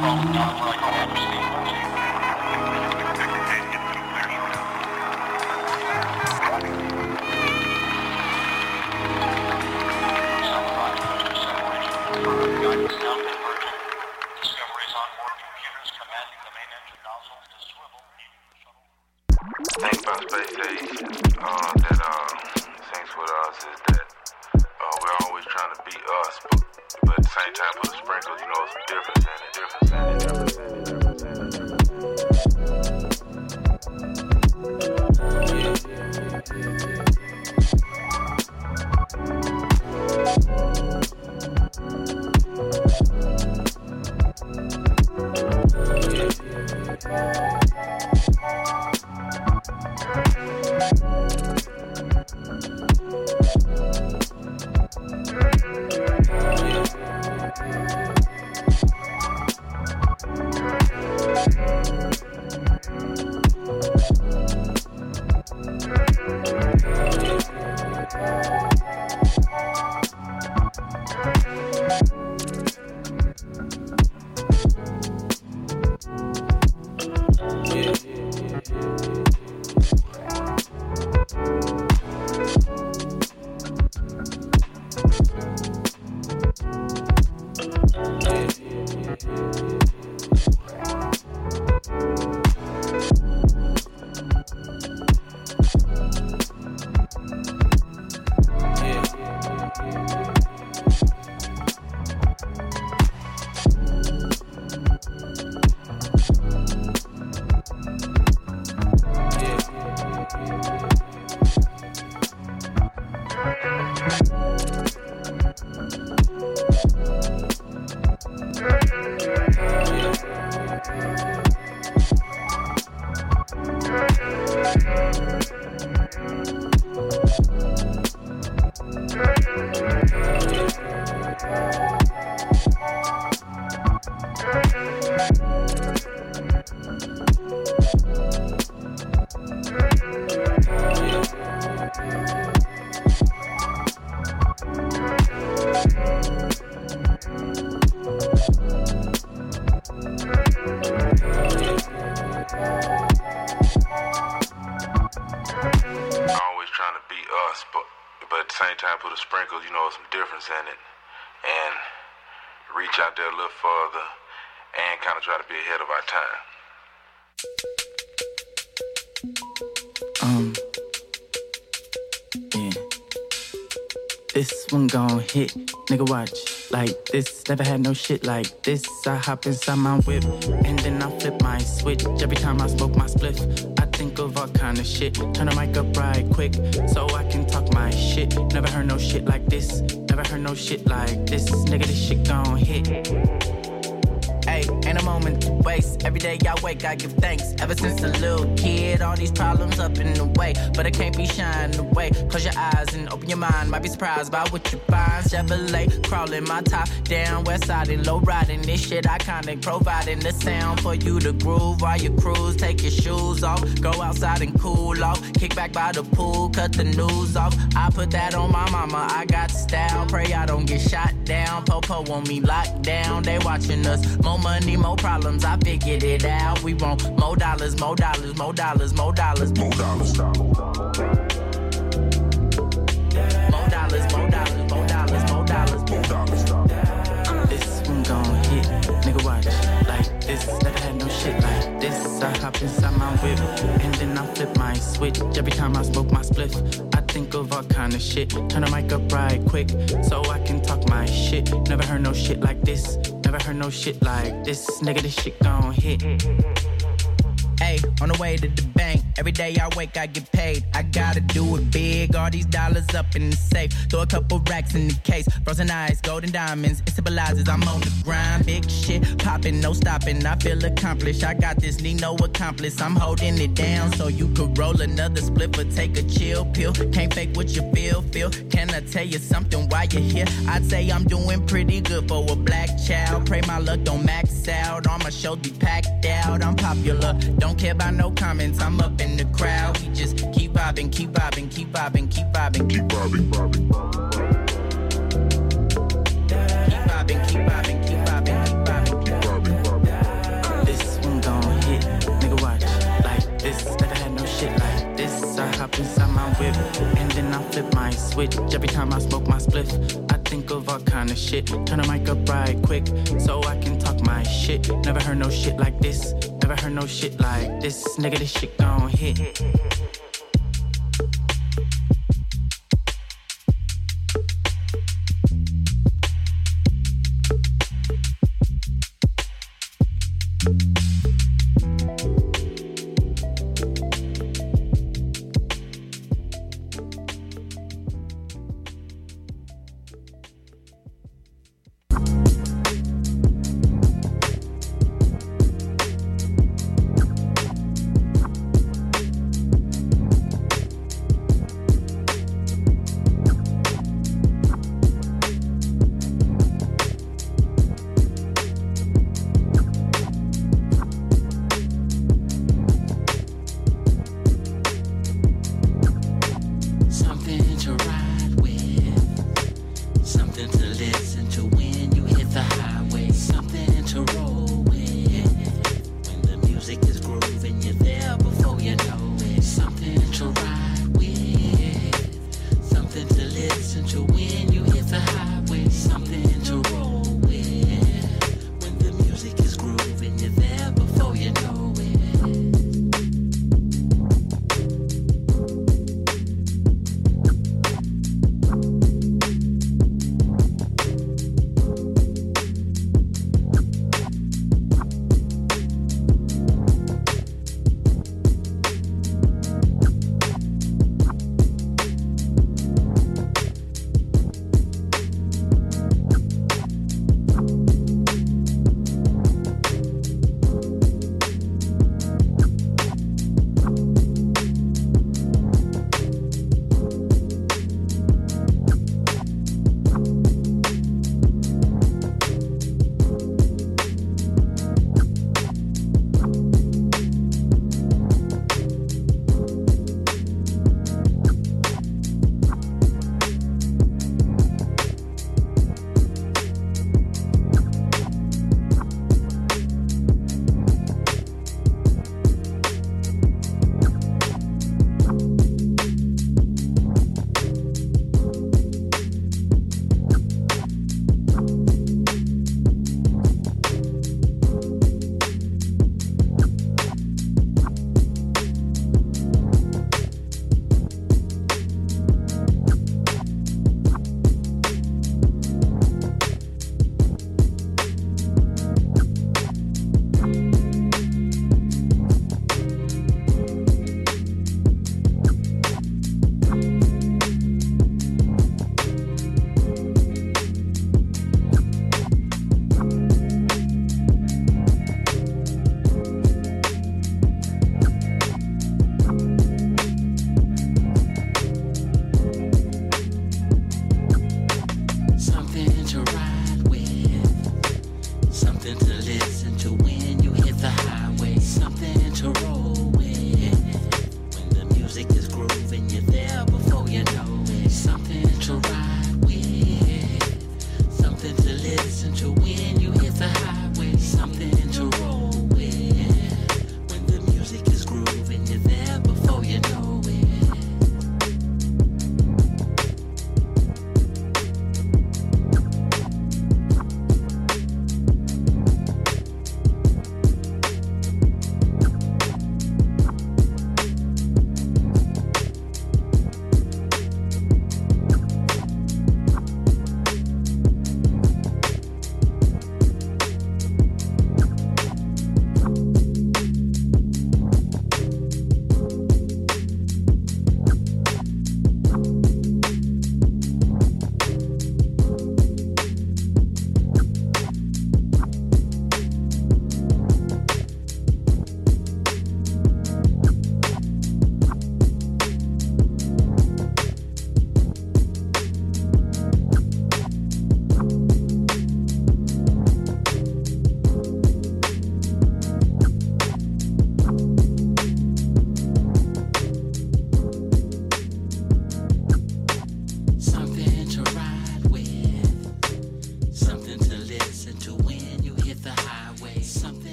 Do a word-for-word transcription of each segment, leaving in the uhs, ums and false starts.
Hit, nigga watch, like this, never had no shit like this. I hop inside my whip, and then I flip my switch. Every time I smoke my spliff, I think of all kind of shit. Turn the mic up right quick, so I can talk my shit. Never heard no shit like this, never heard no shit like this. Nigga, this shit gon' hit. Hey, ain't a moment to waste. Every day I wake, I give thanks. Ever since a little kid, all these problems up in the way. But I can't be shying away. Close your eyes and open your mind. Might be surprised by what you find. Chevrolet, crawling my top down, west side and low riding. This shit iconic, providing the sound for you to groove while you cruise. Take your shoes off, go outside and cool off. Kick back by the pool, cut the news off. I put that on my mama, I got style. Pray I don't get shot down. Popo want me locked down. They watching us. More money, more problems, I figured it out. We want more dollars, more dollars, more dollars, more dollars, more dollars. More dollars, more dollars, more dollars, more dollars, more dollars. This one gon' hit, nigga watch. Like this, never had no shit like this. I hop inside my whip, and then I flip my switch. Every time I smoke my spliff, I think of all kind of shit. Turn the mic up right quick, so I can talk my shit. Never heard no shit like this. Never heard no shit like this. Nigga, this shit gon' hit. Hey, on the way to the bank. Every day I wake, I get paid. I gotta do it big. All these dollars up in the safe. Throw a couple racks in the case. Frozen ice, golden diamonds. It symbolizes I'm on the grind. Big shit popping, no stopping. I feel accomplished. I got this, need no accomplice. I'm holding it down so you could roll another split or take a chill pill. Can't fake what you feel, feel. Can I tell you something while you're here? I'd say I'm doing pretty good for a black child. Pray my luck don't max out. All my shows be packed out. I'm popular. Don't care about no comments. I'm up in the crowd. We just keep vibing, keep vibing, keep vibing, keep vibing, keep vibing, vibing. Keep vibing, keep vibing, keep vibing, keep vibing, keep vibing. flip my switch. Every time I smoke my spliff, I think of all kind of shit. Turn the mic up right quick, so I can talk my shit. Never heard no shit like this. Never heard no shit like this. Nigga, this shit gon' hit.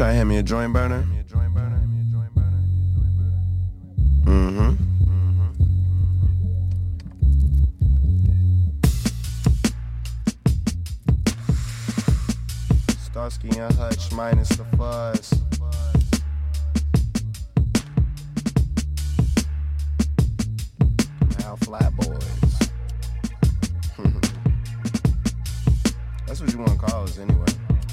Try to hand me a joint burner? Mm-hmm. Starsky and Hutch minus the fuzz. Now Flat Boys. That's what you want to call us anyway.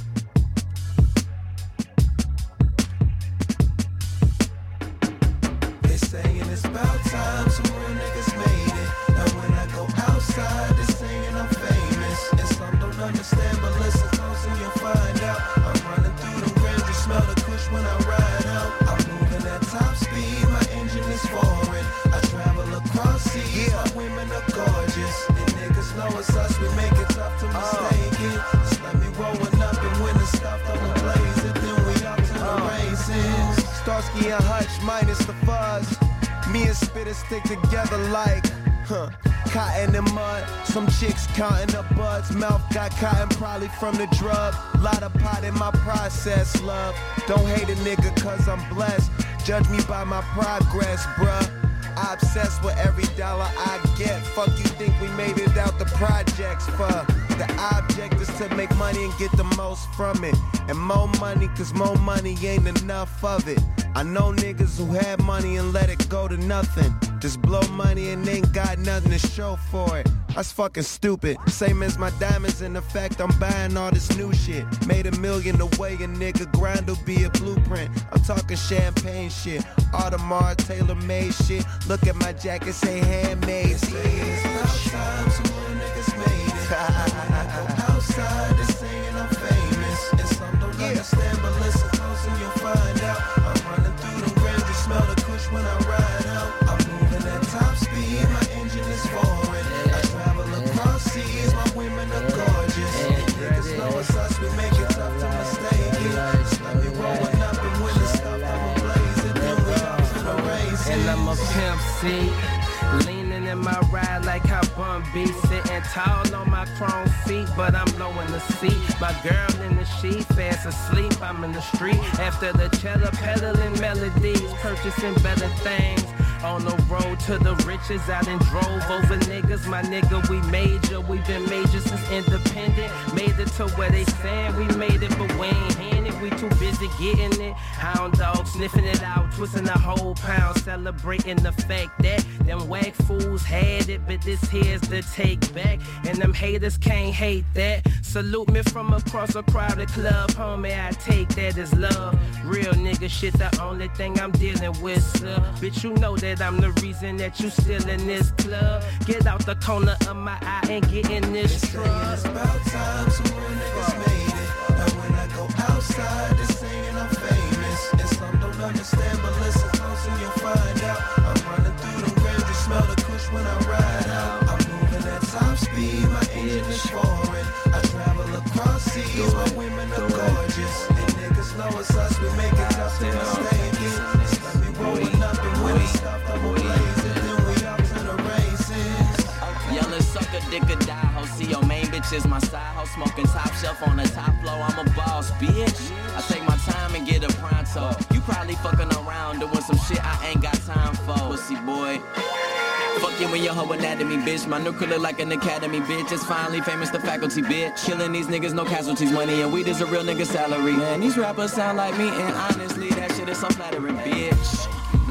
They saying it's about time some real niggas made it. Now when I go outside, they saying I'm famous. And some don't understand, but listen close and you'll find out. I'm running through them grams, you smell the kush when I ride out. I'm moving at top speed, my engine is foreign. I travel across seas, yeah. My women are gorgeous. And niggas know it's us, we make it tough to mistake it. Just let me rolling up and when the stuff on the blaze it, then we up to the races. Starsky and Hutch minus the fuzz. Me and Spitter stick together like, huh, cotton and mud. Some chicks counting the buds. Mouth got cotton probably from the drug. Lot of pot in my process, love. Don't hate a nigga cause I'm blessed. Judge me by my progress, bruh. I obsess with every dollar I get. Fuck you think we made it out the projects for? The object is to make money and get the most from it. And more money, cause more money ain't enough of it. I know niggas who had money and let it go to nothing. Just blow money and ain't got nothing to show for it. That's fucking stupid. Same as my diamonds, in effect, I'm buying all this new shit. Made a million the way a nigga grind will be a blueprint. I'm talking champagne shit, Audemars, tailor-made shit. Look at my jacket, say handmade. It's about time some real niggas made it. When I go outside, they saying I'm famous. And some don't yeah. understand, but listen close and you'll find out. I'm running through them grams, you smell the kush when I ride out. I'm moving at top speed, my engine is foreign. I travel across seas, my women are gorgeous. And niggas know it's us, we make it tough to mistake it. Just let me rolling up and when the stuff I'm blaze it, then we up to the races. And I'm a pimp, see, leaning in my ride like how Bun B, sitting tall on my chrome feet, but I'm low in the seat. My girl in the sheet, fast asleep, I'm in the street. After the cheddar, peddling melodies, purchasing better things. On the road to the riches, out and drove over niggas. My nigga, we major, we been major since independent. Made it to where they stand, we made it, but we ain't handed. We too busy getting it. Hound dog sniffing it out, twisting the whole pound, celebrating the fact that them whack fools had it, but this here's the take back. And them haters can't hate that. Salute me from across a crowded club, homie, I take that as love. Real nigga shit, the only thing I'm dealing with, sir. Bitch, you know that I'm the reason that you still in this club. Get out the corner of my eye and get in this truck. It's about time some real niggas made it. Now when I go outside, they saying I'm famous. And some don't understand, but listen close and you'll find out. I'm running through them grams, you smell the kush when I ride out. I'm moving at top speed, my engine is foreign. I travel across seas, my women are gorgeous. And niggas know it's us, we make it tough to mistake it. Just let me rolling up and when it's stuff, I'm a blaze it, then we up to the races. Yelling sucker, dick or die, ho. See your main bitch is my side hoe. Smoking top shelf on the top floor, I'm a boss, bitch. I take my time and get a pronto. You probably fucking around doing some shit I ain't got time for, pussy boy. Fuck you when your hoe anatomy, bitch. My new look like an academy, bitch. It's finally famous, the faculty, bitch. Killing these niggas, no casualties, money and weed is a real nigga salary. Man, these rappers sound like me, and honestly, that shit is so flattering, bitch.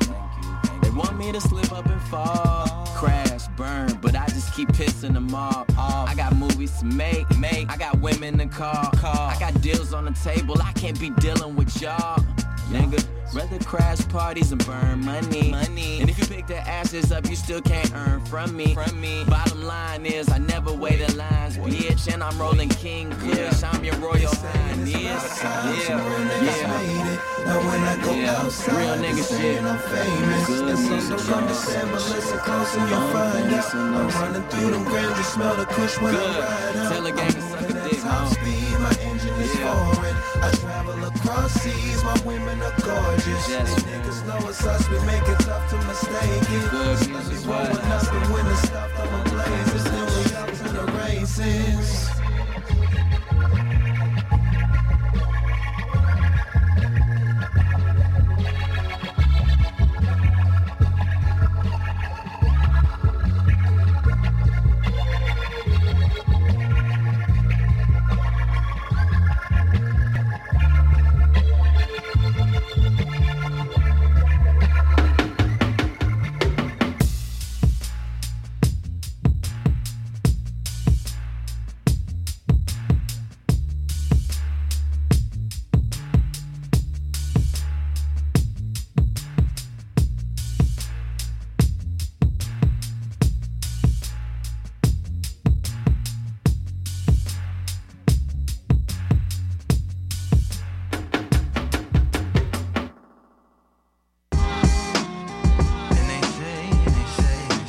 They want me to slip up and fall, crash, burn, but I just keep pissing them off. I got movies to make, make. I got women to call, call. I got deals on the table, I can't be dealing with y'all, nigga. Rather crash parties and burn money. money. And if you pick the ashes up, you still can't earn from me. From me. Bottom line is, I never wait in lines, bitch. And I'm rolling King Kush. Yeah. I'm your royal highness. Yeah, yeah, yeah. Now when I go yeah. outside, real nigga shit. I'm famous. Good and some don't understand, but listen close and you'll find out. I'm running through them grams, you smell the kush when Good. I ride out. Tell a gang to suck a dick, top huh? speed, my engine is Yeah. foreign. I travel across seas, my women are gorgeous. Yes. These niggas know it's us, we make it tough to mistake it. Good Just let me music, roll what? up and when the stuff I'm a blazes, then we up to the races.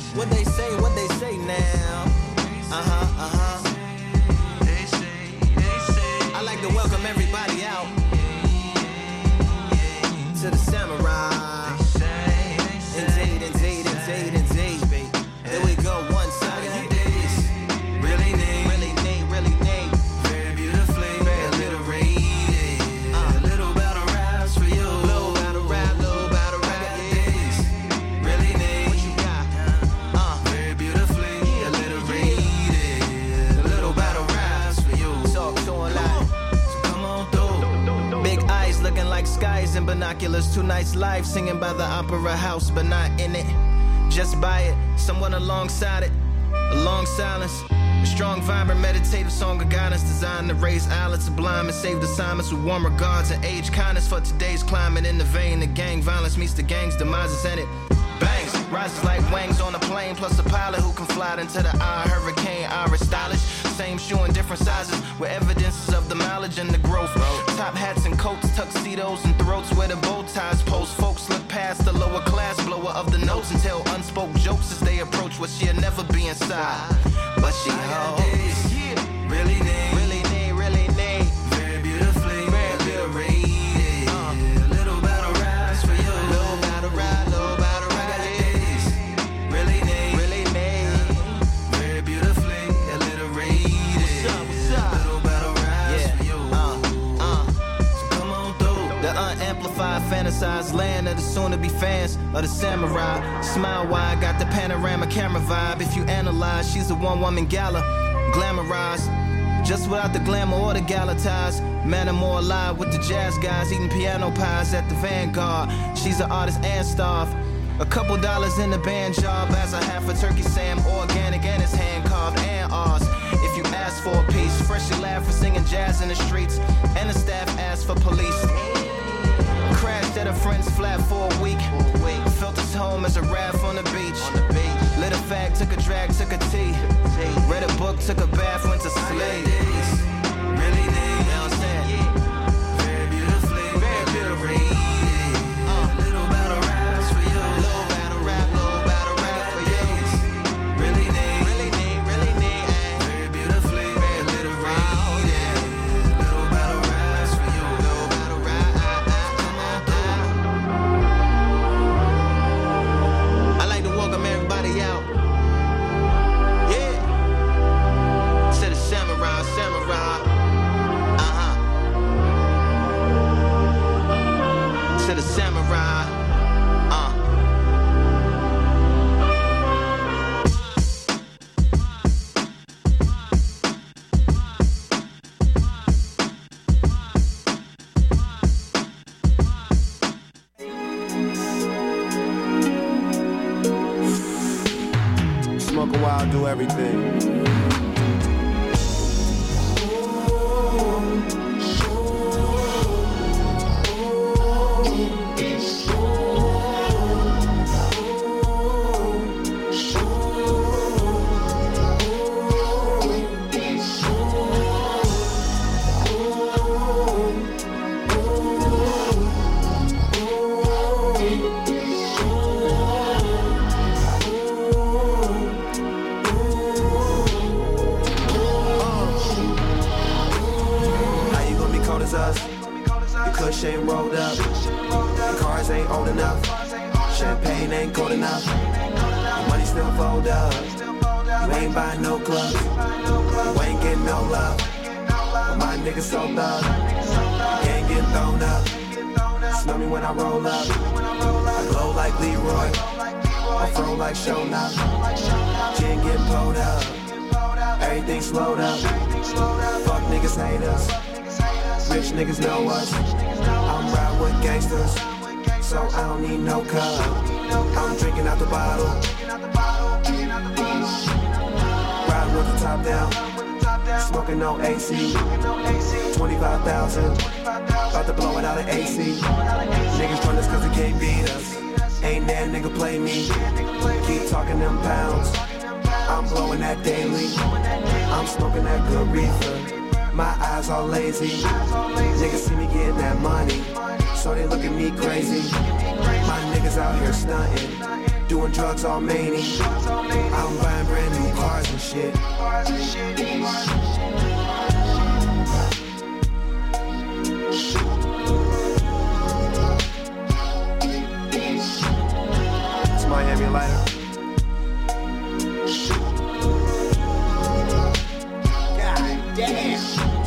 What they say, what they say now. Uh-huh, uh-huh. They say, they say. I like to welcome everybody out to the Samurai. Indeed, indeed, indeed, indeed, baby. Here we go, one side. Really neat, really neat, really neat. Very beautifully, very alliterated. Uh, a little battle raps for you. Little battle rap, little battle rap. Really neat. What you got? Uh, very beautifully alliterated. A little battle raps for you. So, so a lot. So come on through. Big eyes looking like skies and binoculars. Two nights live singing by the opera house, but not in it. Just by it, someone alongside it. A long silence. A strong, vibrant, meditative song of guidance designed to raise eyelids sublime and save the assignments with warm regards and age kindness for today's climate. In the vein, the gang violence meets the gang's demises in it. Bangs, rises like wings on a plane, plus a pilot who can fly into the eye. Hurricane, iris stylish. Same shoe in different sizes with evidences of the mileage and the growth. Top hats and coats, tuxedos and throats where the bow ties post. Folks look past the lower class blower of the notes and tell unspoke jokes as they approach what she'll never be inside. But she holds really neat, really neat, really neat. Very beautifully, very alliterated. Uh, little battle raps for you. Little battle rap, little battle rap. Really neat, really neat. Very beautifully alliterated. What's up, what's up? Little battle raps yeah. for you. Uh, uh. So come on through. The unamplified, fantasized land of the soon-to-be fans of the Samurai. Smile wide, got the panorama camera vibe. If you analyze, she's a one-woman gala, glamorized, just without the glamour or the gala ties. Man, I'm more alive with the jazz guys, eating piano pies at the Vanguard. She's an artist and staff. A couple dollars in the band job as a half a turkey Sam, organic and it's hand carved and ours. If you ask for a piece, freshly laugh for singing jazz in the streets, and the staff asked for police. Crashed at a friend's flat for a week. Felt his home as a raft on the beach. Lit a fag, took a drag, took a tea. Read a book, took a bath, went to sleep. Really neat, you know what I'm saying? Very beautifully, very alliterated. Uh, little battle raps for you. Little battle rap, little battle rap for you. Really neat, really neat, really neat. Very beautifully, very alliterated. Little battle raps for you. Little battle rap. Welcome everybody out. Yeah. To the Samurai, Samurai. Uh-huh. To the Samurai. Uh. Smoke a while, do everything. Kush ain't rolled up, the cars ain't old enough, champagne ain't cold enough, the money still fold up, you ain't buying no clubs, you ain't getting no love, but my niggas so thug, you ain't getting thrown up, smell me when I roll up, I glow like Leroy, I throw like Shona, gin getting pulled up, everything slowed up, fuck niggas hate us. Rich niggas know us. I'm ride with gangsters, so I don't need no cup. I'm drinking out the bottle. Riding with the top down, smoking no A C. twenty-five thousand, about to blow it out of A C. Niggas run us cause they can't beat us. Ain't that nigga play me. Keep talking them pounds. I'm blowing that daily. I'm smoking that good reefer. My eyes all lazy. Niggas see me getting that money. so they look at me crazy. My niggas out here stunting, doing drugs all many. I'm buying brand new cars and shit. It's Miami Lighter. God damn.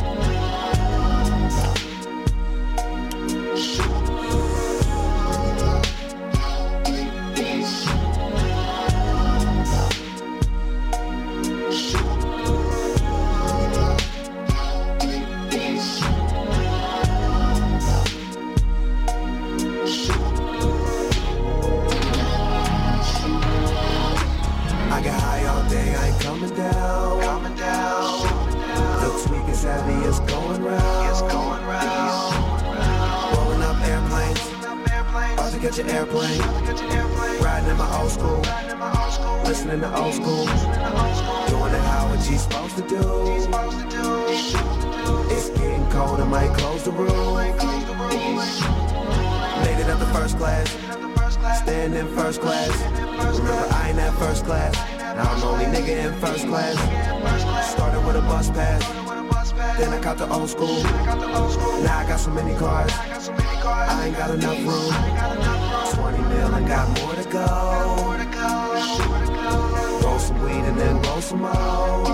Catch an airplane, riding in my old school, listening to old school, doing it how a G's supposed to do. It's getting cold, I might close the room. Made it up to first class, staying in first class. Remember I ain't at first class, now I'm the only nigga in first class. Started with a bus pass, then I caught the old school. Now I got so many cars, I ain't got enough room. twenty mil and got more to go. Roll some weed and then roll some more.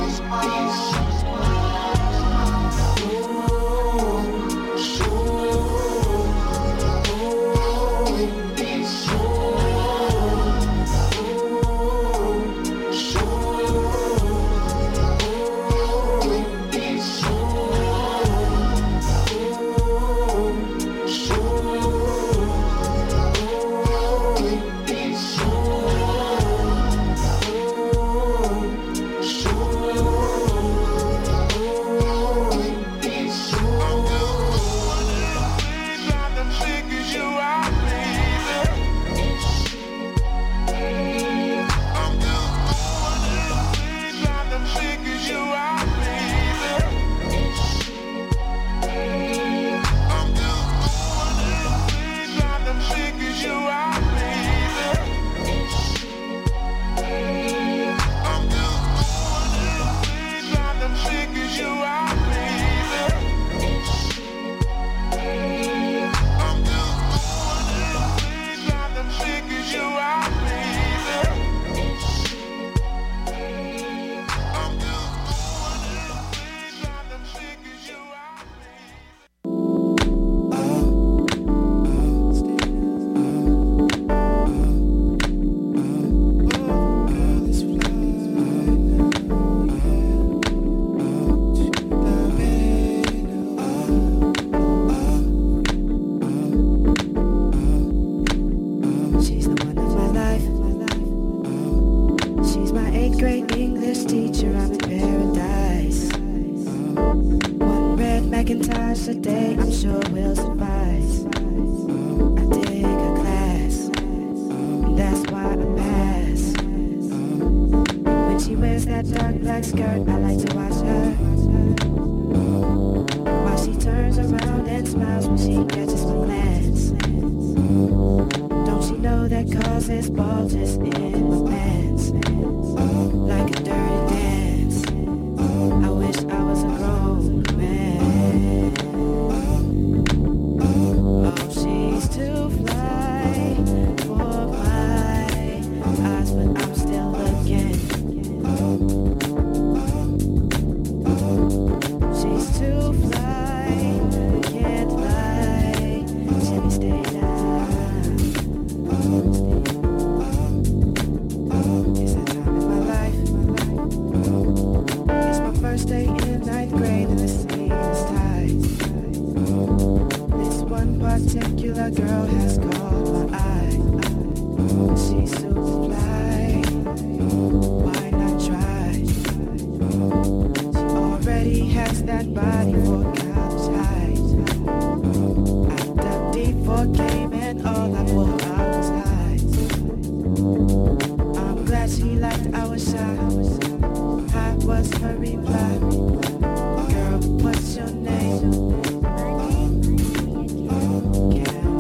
Girl, what's your name? Yeah.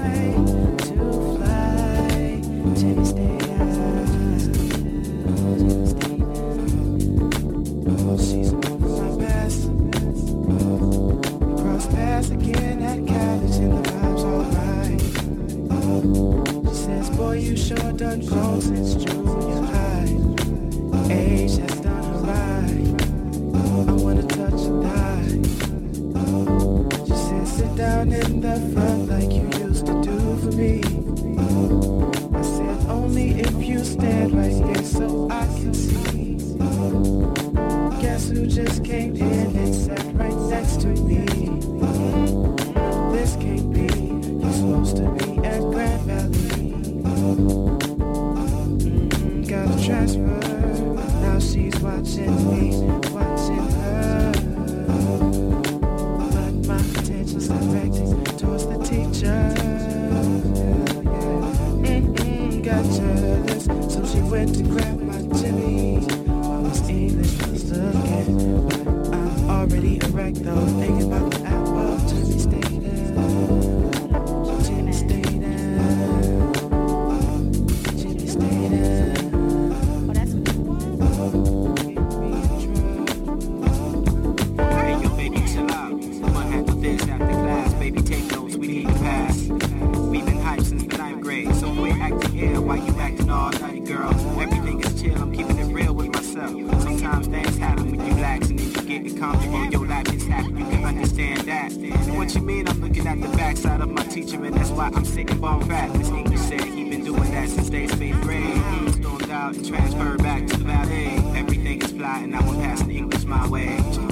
Transferred back to the ballet. Everything is fly and now I'm passing English my way.